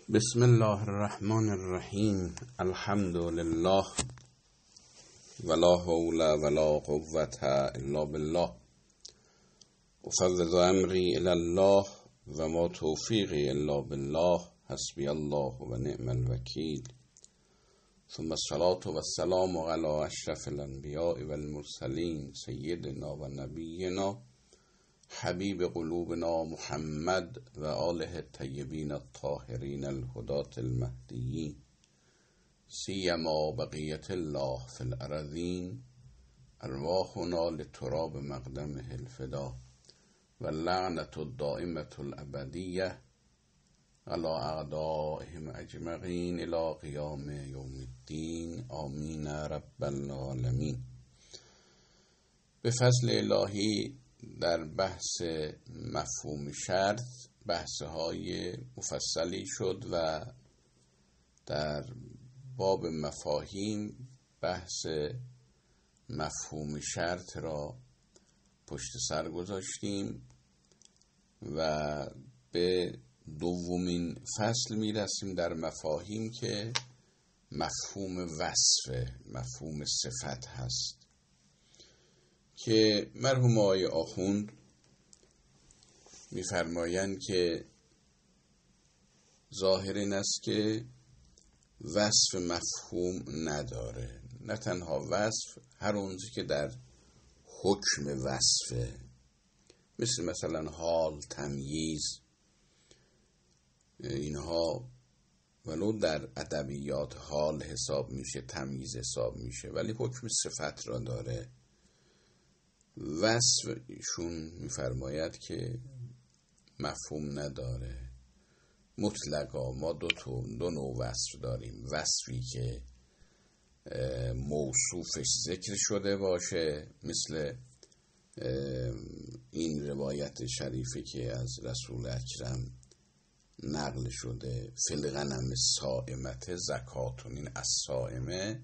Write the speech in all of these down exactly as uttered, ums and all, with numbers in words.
بسم الله الرحمن الرحیم. الحمد لله ولا حول ولا قوة الا بالله. افوض امری الی الله و ما توفیقی الا بالله. حسبی الله و نعم الوکیل. ثم الصلاة و السلام علی اشرف الانبیاء و المرسلین سیدنا و نبینا حبیب قلوبنا محمد و آله الطیبین الطاهرین الهداة المهدیین سیما بقیت الله فی الارضین ارواحنا لتراب مقدمه الفدا و لعنت الدائمة الابدیه علی اعدائهم اجمعین الی قیام یوم الدین. آمین رب العالمین. به فضل الهی در بحث مفهوم شرط بحث های مفصلی شد و در باب مفاهیم بحث مفهوم شرط را پشت سر گذاشتیم و به دومین فصل میرسیم در مفاهیم که مفهوم وصف، مفهوم صفت هست که مرحوم آقای آخوند می‌فرمایند که ظاهر این است که وصف مفهوم نداره. نه تنها وصف، هر اونچه که در حکم وصفه، مثل مثلا حال، تمییز، اینها ولو در ادبیات حال حساب میشه، تمییز حساب میشه، ولی حکم صفت را داره. وصف ایشون میفرماید که مفهوم نداره. مطلقا ما دو, دو نوع وصف داریم: وصفی که موصوفش ذکر شده باشه، مثل این روایت شریفی که از رسول اکرم نقل شده: فی الغنم الصائمة زکاتون. این الصائمه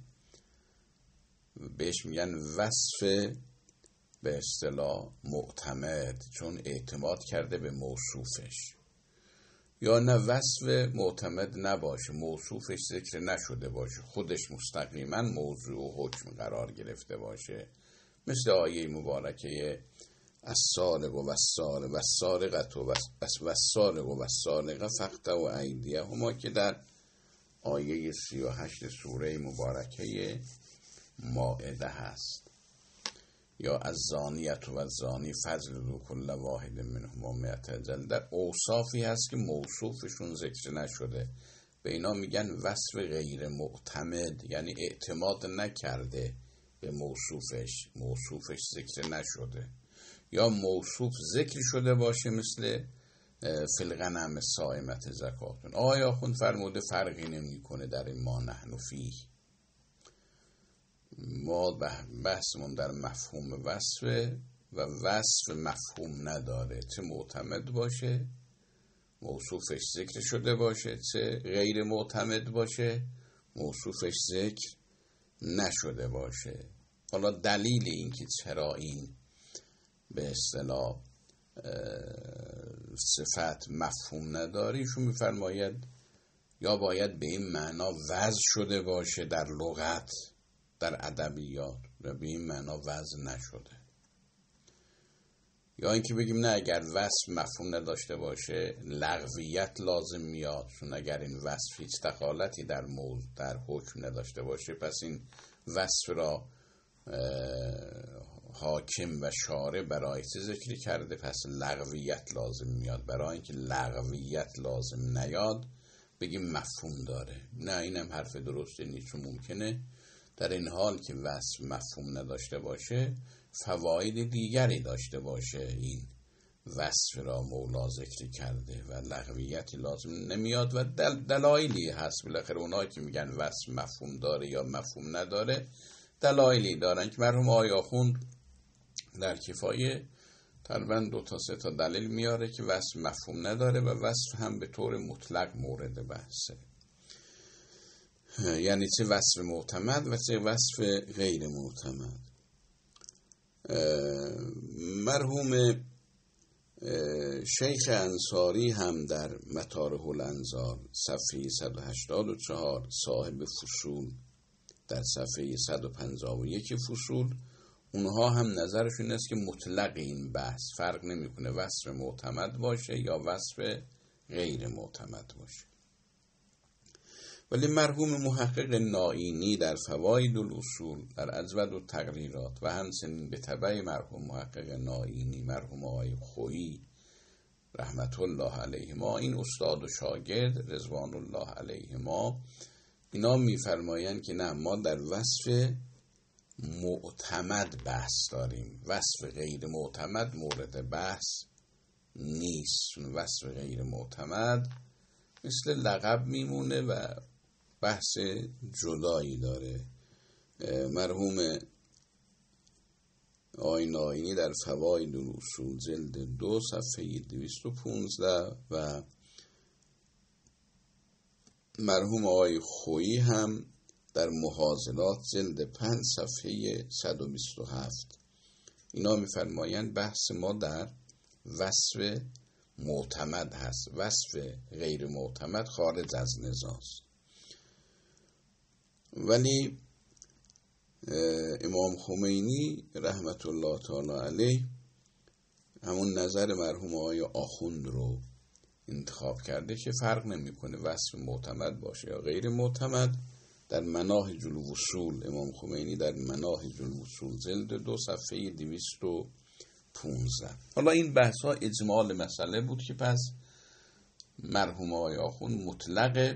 بهش میگن وصف به اصطلاح معتمد، چون اعتماد کرده به موصوفش. یا نه وصف معتمد نباشه، موصوفش ذکر نشده باشه، خودش مستقیما موضوع و حکم قرار گرفته باشه، مثل آیه مبارکه السارق و السارق و السارقة و السارق و السارقة فاقطعوا ایدیهما که در آیه سی و هشت سوره مبارکه مائده هست. یا الزانیة و الزانی فجلدوا کل واحد منهما مئة جلده. در اوصافی هست که موصوفشون ذکر نشده، به اینا میگن وصف غیر معتمد، یعنی اعتماد نکرده به موصوفش، موصوفش ذکر نشده. یا موصوف ذکر شده باشه، مثل فی الغنم الصائمة زکاتون. آیا خون فرموده فرقی نمی کنه در این ما نحن فیه. ما بحثمون در مفهوم وصف و وصف مفهوم نداره، چه معتمد باشه، موصوفش ذکر شده باشه، چه غیر معتمد باشه، موصوفش ذکر نشده باشه. حالا دلیل این که چرا این به اصطلاح صفت مفهوم نداره، ایشون میفرماید یا باید به این معنا وضع شده باشه در لغت، در ادبیات، و به این معنا وضع نشده. یا اینکه بگیم نه، اگر وصف مفهوم نداشته باشه لغویت لازم میاد، چون اگر این وصف هیچ دخالتی در موضوع در حکم نداشته باشه، پس این وصف را حاکم و شارع برای چه ذکر کرده، پس لغویت لازم میاد. برای اینکه لغویت لازم نیاد بگیم مفهوم داره. نه، اینم حرف درسته نیست، چون ممکنه در این حال که وصف مفهوم نداشته باشه فواید دیگری داشته باشه. این وصف را مولا ذکر کرده و لغویتی لازم نمیاد و دل دلایلی هست. بالاخره اونایی که میگن وصف مفهوم داره یا مفهوم نداره دلایلی دارن که مرحوم آقای آخوند در کفایه تقریبا دو تا سه تا دلیل میاره که وصف مفهوم نداره و وصف هم به طور مطلق مورد بحثه. یعنی چه وصف معتمد و چه وصف غیر معتمد. مرحوم شیخ انصاری هم در مطارح الانظار صفحه صد و هشتاد و چهار، صاحب فصول در صفحه صد و پنجاه و یک فصول، اونها هم نظرشون است که مطلق این بحث فرق نمیکنه وصف معتمد باشه یا وصف غیر معتمد باشه. ولی مرحوم محقق نائینی در فواید الاصول در اجود التقریرات و همچنین به تبع مرحوم محقق نائینی مرحوم آقای خویی رحمت الله علیهما، این استاد و شاگرد رضوان الله علیهما، اینا میفرمایند که نه، ما در وصف معتمد بحث داریم، وصف غیر معتمد مورد بحث نیست. وصف غیر معتمد مثل لقب میمونه و بحث جدایی داره. مرحوم آقای نائینی در فواید الاصول جلد دو صفحه دویست و پونزده و مرحوم آقای خویی هم در محاضرات جلد پنج صفحه صد و بیست و هفت، اینا میفرمایند بحث ما در وصف معتمد هست، وصف غیر معتمد خارج از نزاعست. ولی امام خمینی رحمت الله تعالی علیه همون نظر مرحوم آقای آخوند رو انتخاب کرده که فرق نمیکنه وصف معتمد باشه یا غیر معتمد. در مناهج الوصول امام خمینی در مناهج الوصول جلد دو صفحه دویست و پونزده. حالا این بحث ها اجمال مسئله بود که پس مرحوم آقای آخوند مطلق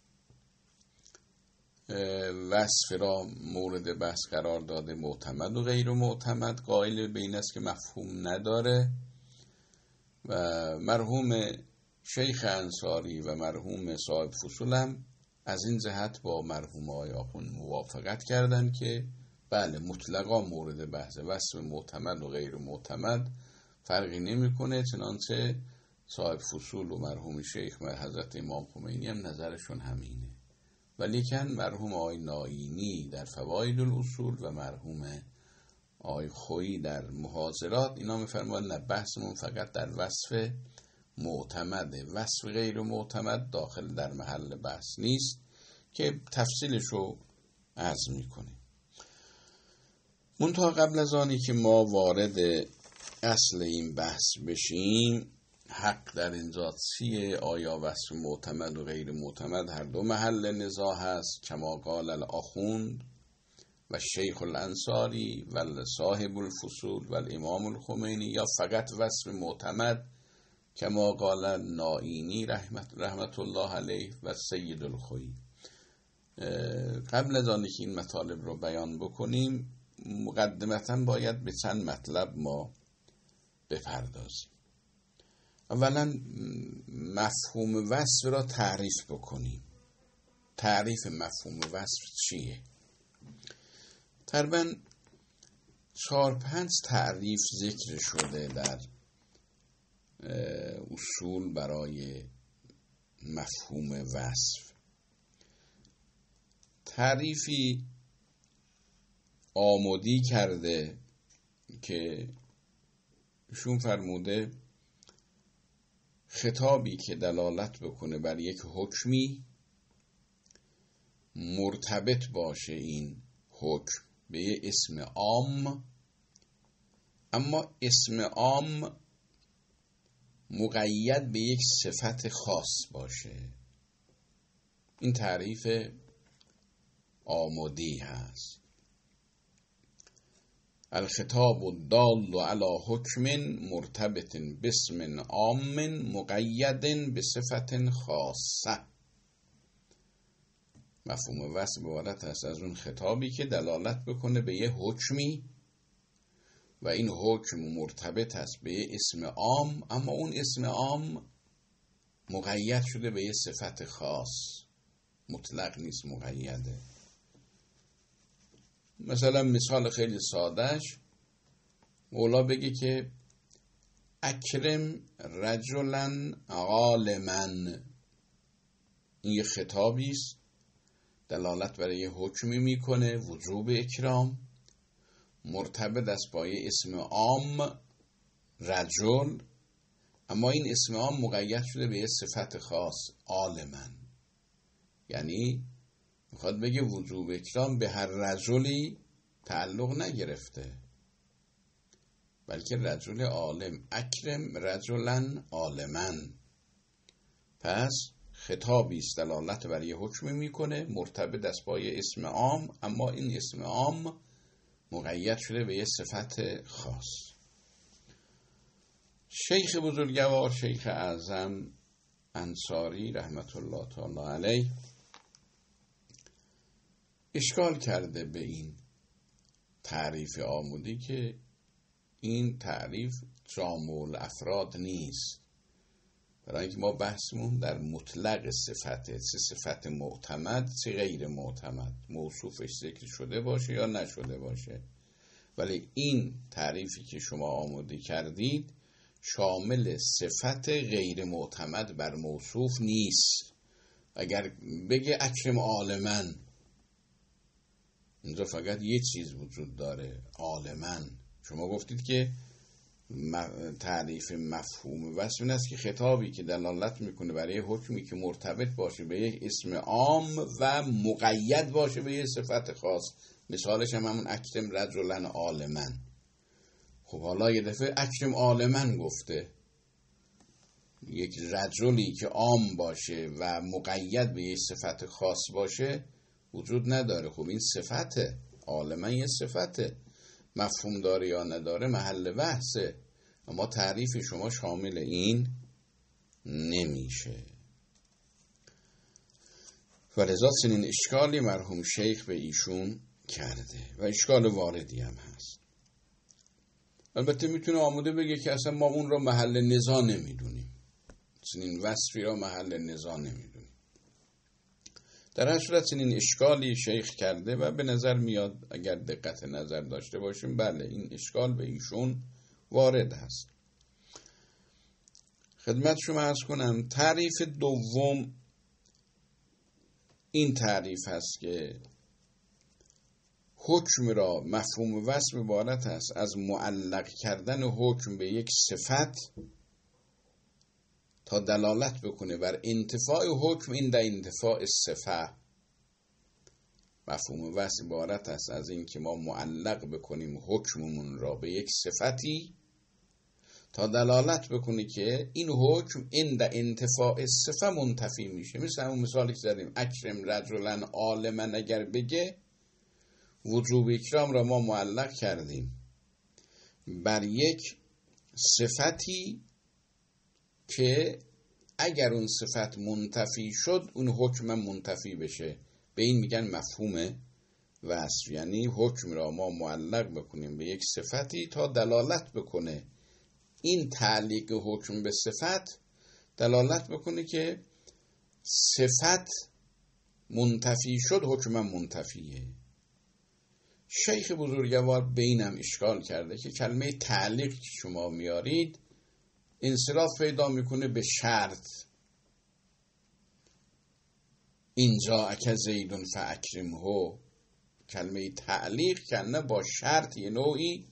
وصف را مورد بحث قرار داده، معتمد و غیر معتمد، قائل به این است که مفهوم نداره. و مرحوم شیخ انصاری و مرحوم صاحب فصول هم از این جهت با مرحوم آقای آخوند موافقت کردن که بله مطلقا مورد بحث، وصف معتمد و غیر معتمد فرقی نمیکنه. چنانچه صاحب فصول و مرحوم شیخ و حضرت امام خمینی هم نظرشون همینه. ولیکن مرحوم آقای نائینی در فواید الاصول و مرحوم آقای خویی در محاضرات اینا میفرمایند نه، بحثمون فقط در وصف معتمده، وصف غیر معتمد داخل در محل بحث نیست که تفصیلشو عرض میکنیم. منتها قبل از آنی که ما وارد اصل این بحث بشیم، حق در اینجا چیه؟ آیا وصف معتمد و غیر معتمد هر دو محل نزاع هست کما قال الاخوند و شیخ الانصاری و صاحب الفصول و الامام الخمینی، یا فقط وصف معتمد کما قال نائینی رحمت, رحمت الله علیه و سید الخویی؟ قبل از آنی که این مطالب رو بیان بکنیم مقدمتاً باید به چند مطلب ما بپردازیم. اولا مفهوم وصف را تعریف بکنیم. تعریف مفهوم وصف چیه؟ تقریباً چهار پنج تعریف ذکر شده در اصول برای مفهوم وصف. تعریفی آمودی کرده که ایشون فرموده خطابی که دلالت بکنه بر یک حکمی مرتبط باشه این حکم به یه اسم عام، اما اسم عام مقید به یک صفت خاص باشه. این تعریف آمودی هست. الخطاب الدال علی حکم مرتبط باسم عام مقید بصفت خاصه. مفهوم وصف عبارت است از اون خطابی که دلالت بکنه به یه حکمی و این حکم مرتبط است به یه اسم عام، اما اون اسم عام مقید شده به یه صفت خاص، مطلق نیست، مقیده. مثلا مثال خیلی سادهش مولا بگه که اکرم رجلا عالما، این یه خطابی است دلالت برای یه حکمی میکنه وجوب اکرام، مرتبط است با یه اسم عام رجل اما این اسم عام مقید شده به یه صفت خاص، عالما. یعنی میخواد بگه وجوب اکرام به هر رجلی تعلق نگرفته، بلکه رجل عالم، اکرم رجلا عالما. پس خطابی است دلالت بر یه حکم میکنه مرتبط است با یه اسم عام، اما این اسم عام مقید شده به یه صفت خاص. شیخ بزرگوار، شیخ اعظم انصاری رحمت الله تعالی علیه، اشکال کرده به این تعریف عامودی که این تعریف جامع الافراد نیست، برای اینکه ما بحثمون در مطلق صفته، چه صفت معتمد چه غیر معتمد، موصوفش ذکر شده باشه یا نشده باشه. ولی این تعریفی که شما آماده کردید شامل صفت غیر معتمد بر موصوف نیست. اگر بگه اکرم عالما، اینجا فقط یه چیز وجود داره، عالما. شما گفتید که تعریف مفهوم وصف این است که خطابی که دلالت میکنه برای حکمی که مرتبط باشه به یک اسم عام و مقید باشه به یک صفت خاص. مثالش هم همون اکرم رجلا عالما. خب حالا یه دفعه اکرم عالما گفته، یک رجلی که عام باشه و مقید به یک صفت خاص باشه وجود نداره. خب این صفته، عالما یه صفته، مفهوم داره یا نداره محل بحثه، اما تعریف شما شامل این نمیشه. و لذا چنین اشکالی مرحوم شیخ به ایشون کرده و اشکال واردی هم هست. البته میتونه آموده بگه که اصلا ما اون را محل نزاع نمیدونیم، چنین وصفی را محل نزاع نمیدونیم. در هر صورت چنین اشکالی شیخ کرده و به نظر میاد اگر دقت نظر داشته باشیم بله این اشکال به ایشون وارد هست. خدمت شما عرض کنم تعریف دوم این تعریف هست که حکم را مفهوم وصف عبارت است از معلق کردن حکم به یک صفت تا دلالت بکنه بر انتفاع حکم این در انتفاع صفه. مفهوم وصف عبارت است از این که ما معلق بکنیم حکممون را به یک صفتی تا دلالت بکنه که این حکم این در انتفاع صفه منتفی میشه. مثل همون مثالی که زدیم اکرم رجلا عالما، اگر بگه وجوب اکرام را ما معلق کردیم بر یک صفتی که اگر اون صفت منتفی شد اون حکم منتفی بشه، به این میگن مفهوم وصف. یعنی حکم را ما معلق بکنیم به یک صفتی تا دلالت بکنه این تعلیق حکم به صفت دلالت بکنه که صفت منتفی شد حکم منتفیه. شیخ بزرگوار بینم اشکال کرده که کلمه تعلیق که شما میارید انصراف پیدا میکنه به شرط. اینجا اک زیدون فاکرمه، کلمه تعلیق کنه با شرط یه نوعی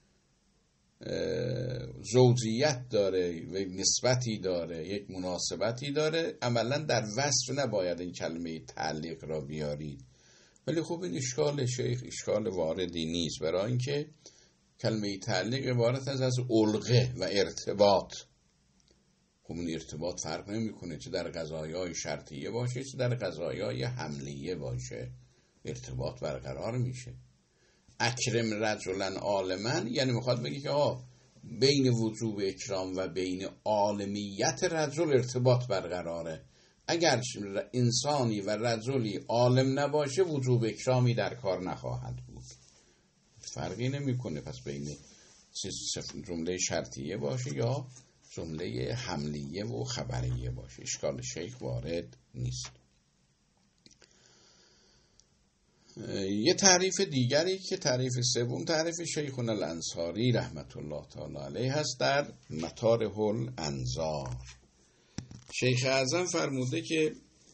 زوجیت داره و نسبتی داره، یک مناسبتی داره. عملا در وصف نباید این کلمه تعلیق را بیارید. ولی خب این اشکال شیخ اشکال واردی نیست، برای اینکه کلمه تعلیق عبارت از از علقه و ارتباط. خب این ارتباط فرق نمیکنه چه در قضایای شرطیه باشه چه در قضایای حملیه باشه، ارتباط برقرار میشه. اکرم رجلا عالما یعنی میخواد بگه که آه بین وجوب اکرام و بین عالمیت رجل ارتباط برقراره. اگر انسانی و رجلی عالم نباشه وجوب اکرامی در کار نخواهد بود. فرقی نمیکنه پس بین جمله شرطیه باشه یا جمله حملیه و خبریه باشه. اشکال شیخ وارد نیست. یه تعریف دیگری که تعریف سوم تعریف شیخنا الانصاری رحمت الله تعالی علیه هست در مطارح الانظار. شیخ اعظم فرموده که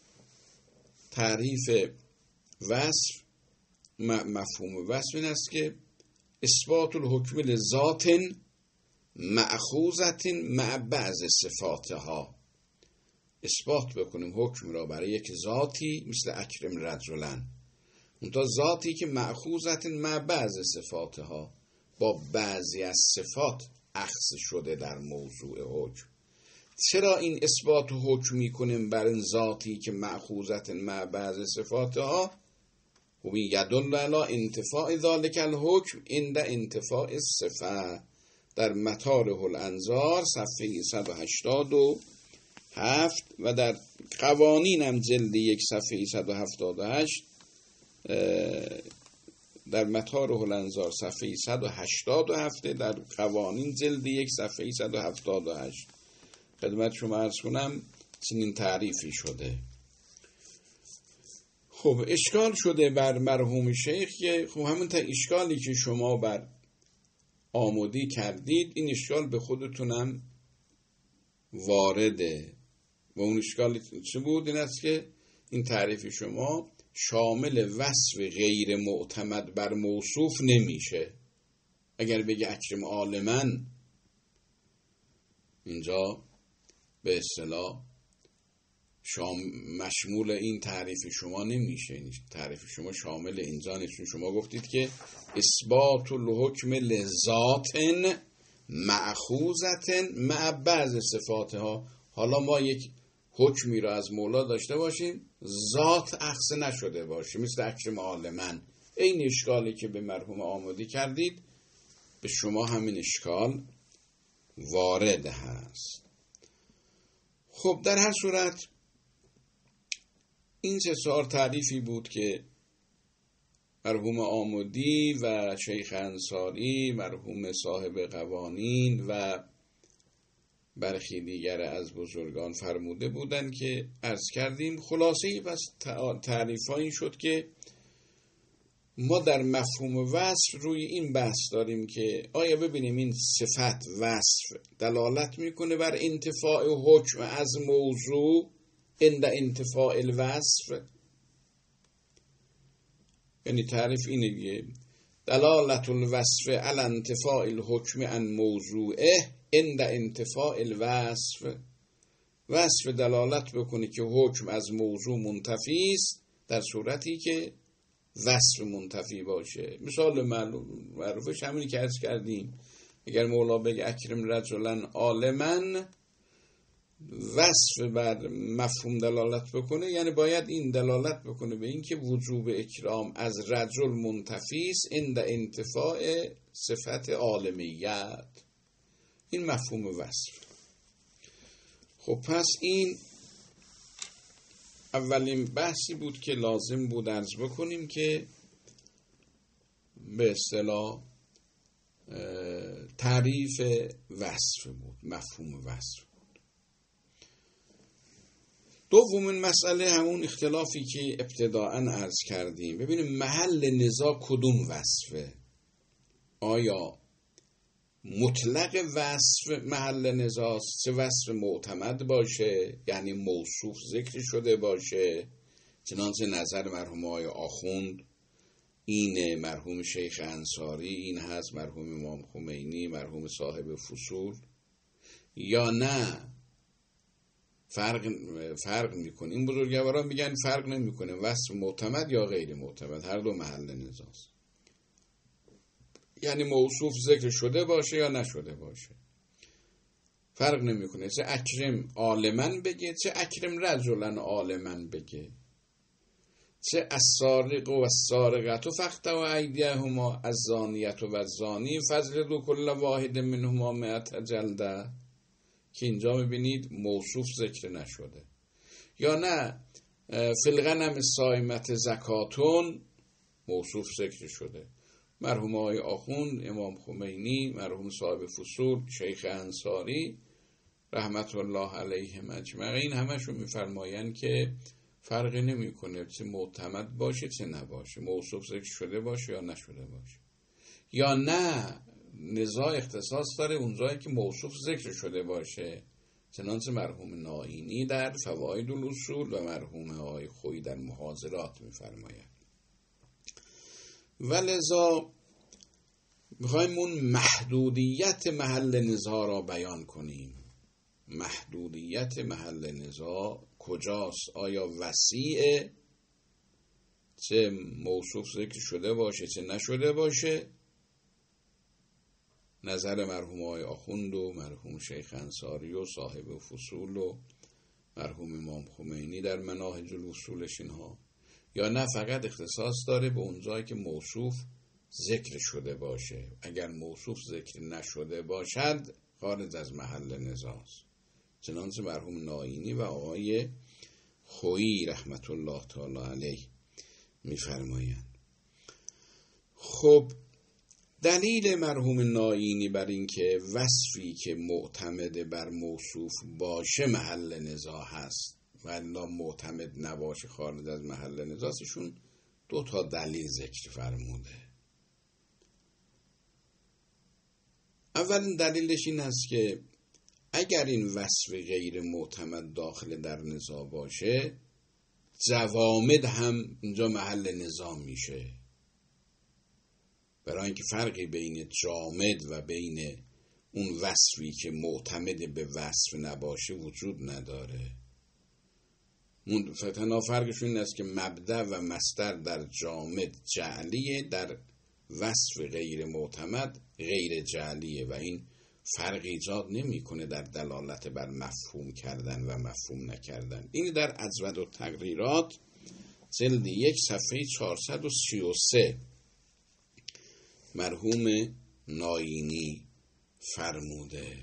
تعریف وصف مفهوم وصف این است که اثبات الحکم لذات مأخوذت مع بعض صفاتها، اثبات بکنیم حکم را برای یک ذاتی مثل اکرم رجلن، اون تا ذاتی که مأخوذت مع بعض صفاتها، با بعضی از صفات اخذ شده در موضوع حکم. چرا این اثبات حکم میکنیم بر این ذاتی که مأخوذت مع بعض صفاتها؟ و یدل علی انتفاع ذلک الحکم عند انتفاع الصفه، در مطالع الانظار صفحه صد و هشتاد و هفت و در قوانین هم جلد یک صفحه صد و هفتاد و هشت، در مطالع الانظار صفحه صد و هشتاد و هفت، در قوانین جلد یک صفحه صد و هفتاد و هشت خدمت شما عرض کنم چنین تعریفی شده. خب اشکال شده بر مرحوم شیخ که خب همون تا اشکالی که شما بر آمودی کردید این اشکال به خودتونم وارده. و اون اشکال چه بود؟ این است که این تعریف شما شامل وصف غیر معتمد بر موصوف نمیشه. اگر بگه اکرم عالماً، اینجا به اصطلاح شام مشمول این تعریف شما نمیشه. این تعریف شما شامل اینجا نیست، چون شما گفتید که اثبات الحکم لذات مأخوذت مع بعض صفاتها. حالا ما یک حکمی را از مولا داشته باشیم ذات اخذ نشده باشه مثل اکرم عالماً، این اشکالی که به مرحوم آمودی کردید به شما همین اشکال وارد هست. خب در هر صورت این سه چهار تعریفی بود که مرحوم آمودی و شیخ انصاری، مرحوم صاحب قوانین و برخی دیگر از بزرگان فرموده بودند که عرض کردیم. خلاصه بس تعریف ها این شد که ما در مفهوم وصف روی این بحث داریم که آیا ببینیم این صفت وصف دلالت میکنه بر انتفاع حکم از موضوع عند انتفاع الوصف. یعنی تعریف اینه دلالت الوصف علی انتفاع الحکم عن موضوعه عند انتفاع الوصف. وصف دلالت بکنه که حکم از موضوع منتفی است در صورتی که وصف منتفی باشه. مثال معروفش همینی که عرض کردیم، اگر مولا بگه اکرم رجلن عالماً، وصف بر مفهوم دلالت بکنه، یعنی باید این دلالت بکنه به این که وجوب اکرام از رجل منتفی است عند انتفاع صفت عالمیت. این مفهوم وصف. خب پس این اولین بحثی بود که لازم بود عرض بکنیم که به اصطلاح تعریف وصف بود، مفهوم وصف بود. دومین مسئله همون اختلافی که ابتداءً عرض کردیم. ببینیم محل نزاع کدوم وصفه؟ آیا مطلق وصف محل نزاع، چه وصف معتمد باشه یعنی موصوف ذکر شده باشه، چنانچه نظر مرحوم آقای آخوند این، مرحوم شیخ انصاری این هست، مرحوم امام خمینی، مرحوم صاحب فصول، یا نه فرق فرق میکنه؟ این بزرگواران میگن فرق نمیکنه، وصف معتمد یا غیر معتمد هر دو محل نزاع است. یعنی موصوف ذکر شده باشه یا نشده باشه فرق نمیکنه، چه اکرم عالماً بگه چه اکرم رجلن عالماً بگه، چه السارق و السارقة فاقطعوا ایدیهما الزانیة و الزانی فاجلدوا کل واحد منهما مئة جلده، که اینجا میبینید موصوف ذکر نشده. یا نه فی الغنم الصائمة زکاتون موصوف ذکر شده. مرحوم آقای آخوند، امام خمینی، مرحوم صاحب فصول، شیخ انصاری رحمت الله علیهم اجمعین همشون میفرمایند که فرقی نمیکنه چه معتمد باشه چه نباشه، موصوف ذکر شده باشه یا نشده باشه. یا نه نزاع اختصاص داره اونجایی که موصوف ذکر شده باشه، چنانچه مرحوم نائینی در فواید الاصول و مرحوم آقای خویی در محاضرات میفرمایند. ولذا میخوایم اون محدودیت محل نزاع را بیان کنیم. محدودیت محل نزاع کجاست؟ آیا وسیع چه موصوف ذکر شده باشه چه نشده باشه؟ نظر مرحوم آقای آخوند و مرحوم شیخ انصاری و صاحب فصول و مرحوم امام خمینی در مناهج الاصولش اینها، یا نه فقط اختصاص داره به اون جایی که موصوف ذکر شده باشه؟ اگر موصوف ذکر نشده باشد خارج از محل نزاع است، چنانچه مرحوم ناینی و آقای خویی رحمت الله تعالی علیه میفرمایند. خب دلیل مرحوم ناینی بر این که وصفی که معتمد بر موصوف باشه محل نزاع هست و الا معتمد نباشه خارج از محل نزاع، ایشون دو تا دلیل ذکر فرموده. اولین دلیلش این است که اگر این وصف غیر معتمد داخل در نزاع باشه، جوامد هم اینجا محل نزاع میشه، برای اینکه فرقی بین جامد و بین اون وصفی که معتمد به وصف نباشه وجود نداره. تنها فرقشون این است که مبدأ و مصدر در جامد جعلیه، در وصف غیر معتمد غیر جعلیه و این فرق ایجاد نمیکنه در دلالت بر مفهوم کردن و مفهوم نکردن. این در اجود التقریرات جلد یک صفحه چهارصد و سی و سه مرحوم ناینی فرموده.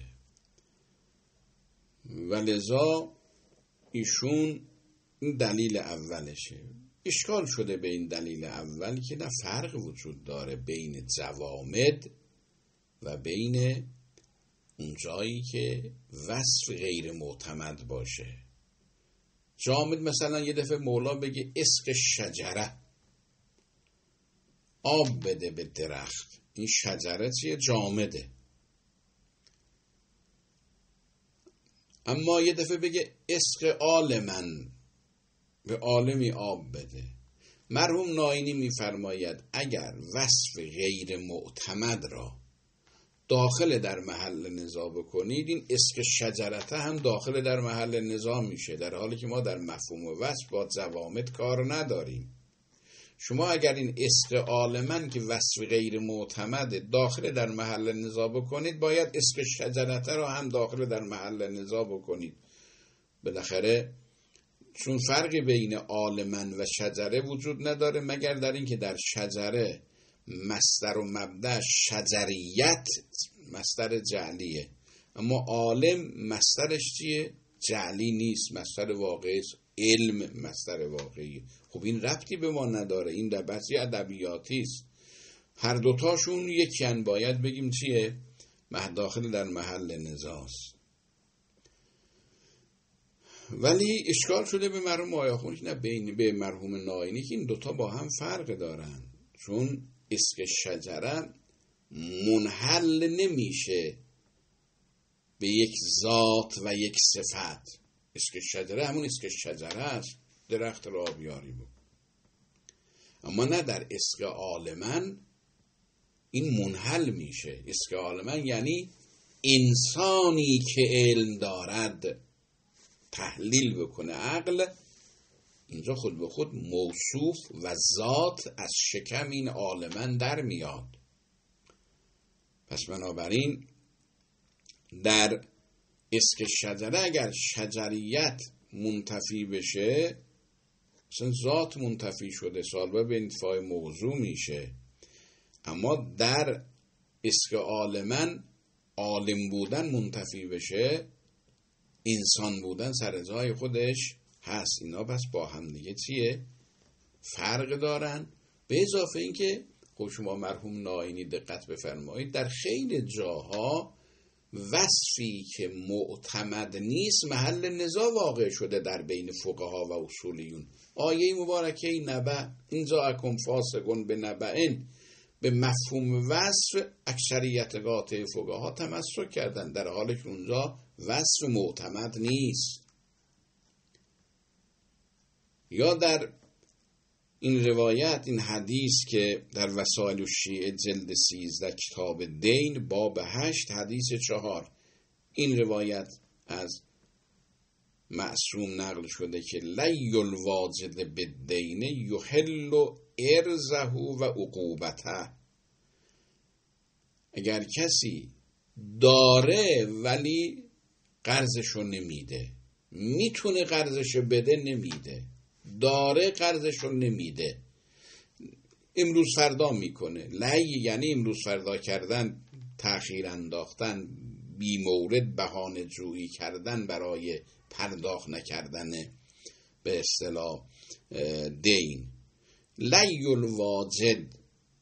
ولذا ایشون این دلیل اولشه. اشکال شده به این دلیل اول که نه فرق وجود داره بین جوامد و بین اون جایی که وصف غیر معتمد باشه. جامد مثلا یه دفعه مولا بگه اسق شجره، آب بده به درخت، این شجره چیه؟ جامده. اما یه دفعه بگه اسق عالمن، به عالمی آب بده. مرحوم ناینی میفرماید اگر وصف غیر معتمد را داخل در محل نزاع بکنید، این اسق شجرته هم داخل در محل نزاع میشه، در حالی که ما در مفهوم وصف با جوامد کار نداریم. شما اگر این اسق عالمن که وصف غیر معتمد داخل در محل نزاع بکنید، باید اسق شجرته را هم داخل در محل نزاع بکنید. بالاخره چون فرقی بین عالمن و شجره وجود نداره مگر در این که در شجره مصدر و مبدأ شجریت مصدر جعلیه، اما عالم مصدرش چیه؟ جعلی نیست، مصدر واقعی علم مصدر واقعی. خب این ربطی به ما نداره، این در بحثی ادبیاتی است. هر دوتاشون یکیان، باید بگیم چیه؟ داخل در محل نزاع است. ولی اشکال شده به مرحوم آیاخونی نه بین به مرحوم ناینی که این دوتا با هم فرق دارن، چون اسق شجره منحل نمیشه به یک ذات و یک صفت. اسق شجره همون اسق شجره است، درخت را آبیاری بود. اما نه در اسق عالمن این منحل میشه. اسق عالمن یعنی انسانی که علم دارد تحلیل بکنه عقل، اینجا خود به خود موصوف و ذات از شکم این عالمن در میاد. پس بنابراین در اسق شجره اگر شجریت منتفی بشه، مثلا ذات منتفی شده، سالبه به انتفاع موضوع میشه. اما در اسق عالمن عالم بودن منتفی بشه، انسان بودن سر جای خودش هست. اینا پس با هم دیگه چیه؟ فرق دارن. به اضافه این که خب شما مرحوم ناینی دقت بفرمایید در خیلی جاها وصفی که معتمد نیست محل نزاع واقع شده در بین فقها و اصولیون. آیه مبارکه نبأ این جاءکم فاسق بنبأ به مفهوم وصف اکثریت قاطع فقها تمسک کردن، در حالی که اونجا وصف معتمد نیست. یا در این روایت، این حدیث که در وسائل الشیعه جلد سیزده کتاب دین باب هشت حدیث چهار، این روایت از معصوم نقل شده که لی الواجد بالدین یحل ارزه و عقوبته. اگر کسی داره ولی قرضشو نمیده، میتونه قرضشو بده نمیده، داره قرضشو نمیده، امروز فردا میکنه. لی یعنی امروز فردا کردن، تأخیر انداختن، بی مورد بهانه جویی کردن برای پرداخت نکردن به اصطلاح دین. لی الواجد،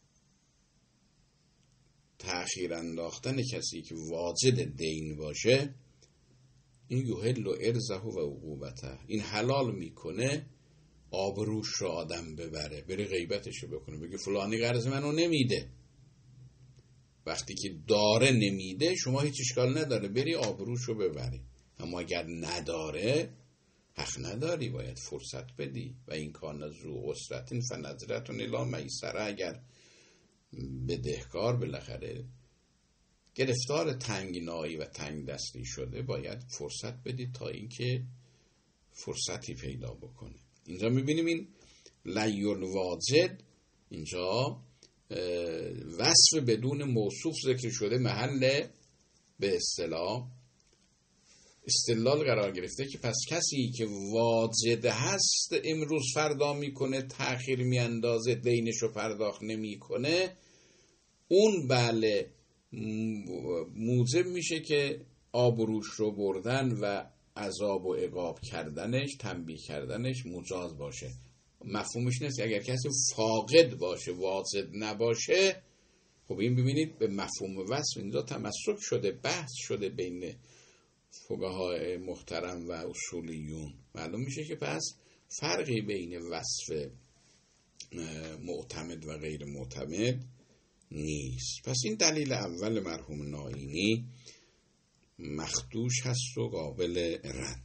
تأخیر انداختن کسی که واجد دین باشه، این یحل ارزه و عقوبته، این حلال میکنه آبروش رو آدم ببره، بره غیبتش رو بکنه، بگه فلانی قرض منو نمیده. وقتی که داره نمیده شما هیچ اشکال نداره، بری آبروش رو ببری. اما اگر نداره حق نداری، باید فرصت بدی. و این کان ذو عسرة فنظرة الی میسرة، اگر بدهکار بالاخره گرفتار تنگنایی و تنگ دستی شده باید فرصت بدی تا اینکه فرصتی پیدا بکنه. اینجا میبینیم این لی الواجد، اینجا وصف بدون موصوف ذکر شده، محل به اصطلاح استدلال قرار گرفته که پس کسی که واجد هست امروز فردا میکنه، تأخیر میاندازه، دینشو پرداخت نمیکنه، اون بله موجب میشه که آبروش رو بردن و عذاب و عقاب کردنش، تنبیه کردنش مجاز باشه. مفهومش نیست اگر کسی فاقد باشه، واجد نباشه. خب این ببینید به مفهوم وصف اینجا تمسک شده، بحث شده بین فقهای محترم و اصولیون. معلوم میشه که پس فرقی بین وصف معتمد و غیر معتمد نیست. پس این دلیل اول مرحوم نائینی مخدوش هست و قابل رد.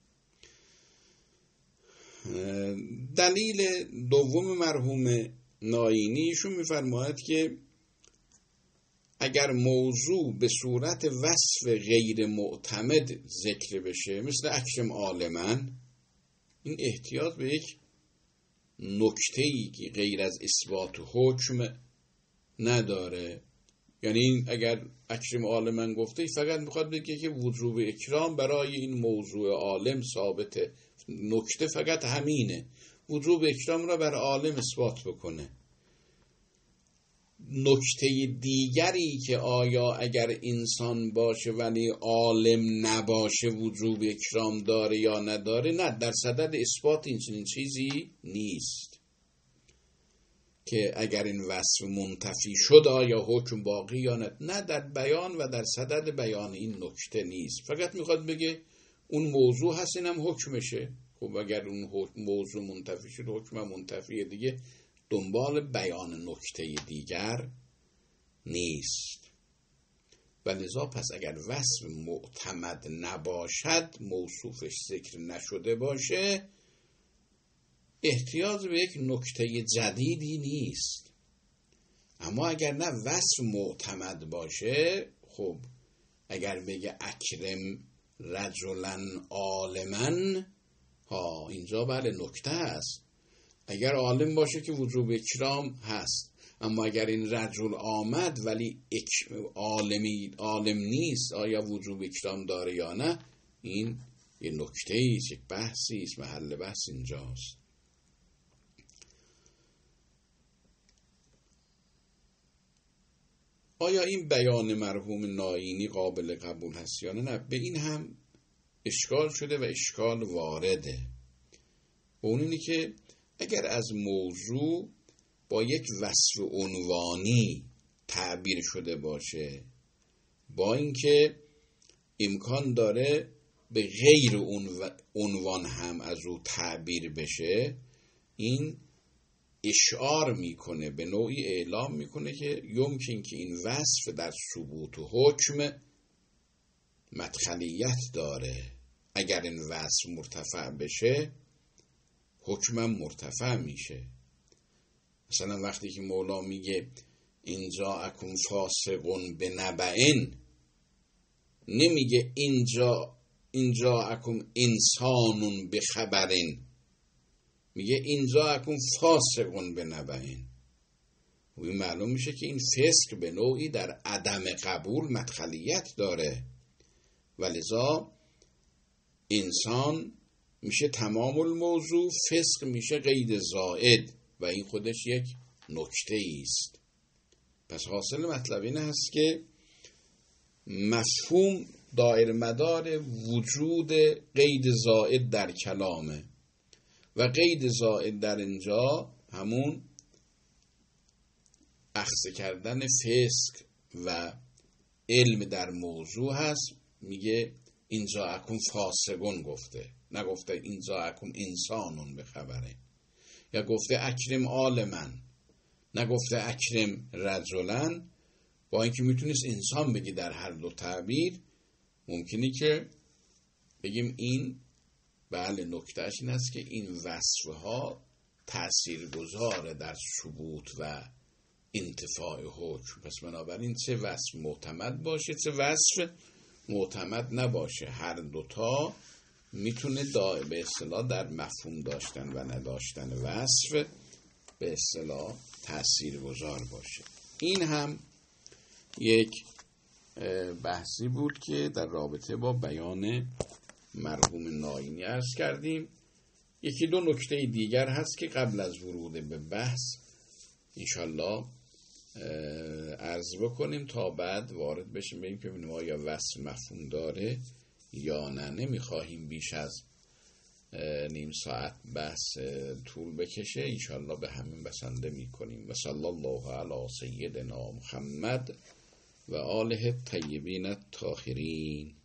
دلیل دوم مرحوم نائینی، ایشون میفرماید که اگر موضوع به صورت وصف غیر معتمد ذکر بشه، مثل اکرم عالمن، این احتیاط به یک نکته‌ای که غیر از اثبات حکم نداره. یعنی اگر اکرم عالمن گفته فقط میخواد بگه که وجوب اکرام برای این موضوع عالم ثابته، نکته فقط همینه، وجوب اکرام را بر عالم اثبات بکنه. نکته دیگری که آیا اگر انسان باشه ولی عالم نباشه وجوب اکرام داره یا نداره، نه، در صدد اثبات این چنین چیزی نیست که اگر این وصف منتفی شد آیا حکم باقی یا نه. نه، در بیان و در صدد بیان این نکته نیست، فقط میخواد بگه اون موضوع هست، اینم حکمشه. خب اگر اون موضوع منتفی شد حکم منتفیه دیگه، دنبال بیان نکته دیگر نیست. و لذا پس اگر وصف معتمد نباشد، موصوفش ذکر نشده باشه، احتیاج به یک نکته جدیدی نیست. اما اگر نه وصف معتمد باشه، خب اگر بگه اکرم رجلا عالما، ها اینجا بله نکته است. اگر عالم باشه که وجوب اکرام هست، اما اگر این رجل آمد ولی عالمی عالم نیست، آیا وجوب اکرام داره یا نه، این یه نکته ایست، یک بحثی است، محل بحث اینجاست. آیا این بیان مرحوم نائینی قابل قبول هست یا نه؟ به این هم اشکال شده و اشکال وارده. اون اینی که اگر از موضوع با یک وصف عنوانی تعبیر شده باشه، با اینکه امکان داره به غیر عنوان هم از او تعبیر بشه، این اشعار میکنه، به نوعی اعلام میکنه که یمکن که این وصف در ثبوت و حکم مدخلیت داره. اگر این وصف مرتفع بشه حکمم مرتفع میشه، مثلا وقتی که مولا میگه اینجا اکن فاسقون به نبعین، نمیگه اینجا اینجا اکن انسانون به خبرین، میگه اینجا اکن فاسقون به نبعین. و این معلوم میشه که این فسق به نوعی در عدم قبول مدخلیت داره، ولذا انسان میشه تمام الموضوع، فسق میشه قید زائد و این خودش یک نکته است. پس حاصل مطلب این هست که مفهوم دایر مدار وجود قید زائد در کلامه و قید زائد در اینجا همون اخذ کردن فسق و علم در موضوع هست. میگه اینجا اکن فاسقون گفته، نگفته اینجا اکن انسانون به خبره، یا گفته اکرم عالمن، نگفته اکرم رجلن. با اینکه میتونست انسان بگی در هر دو تعبیر، ممکنه که بگیم این بله نکتهش این است که این وصفها تأثیر گذاره در ثبوت و انتفاع حکم. پس بنابراین چه وصف معتمد باشه چه وصف معتمد نباشه، هر دوتا میتونه به اصطلاح در مفهوم داشتن و نداشتن وصف به اصطلاح تأثیر گذار باشه. این هم یک بحثی بود که در رابطه با بیان مرحوم ناینی عرض کردیم. یکی دو نکته دیگر هست که قبل از ورود به بحث انشالله عرض بکنیم تا بعد وارد بشیم ببینیم که ببینیم آیا وصف مفهوم داره یا نه. نمیخواهیم بیش از نیم ساعت بحث طول بکشه، انشالله به همین بسنده میکنیم. و صلی الله علی سیدنا محمد و آله الطیبین الطاهرین.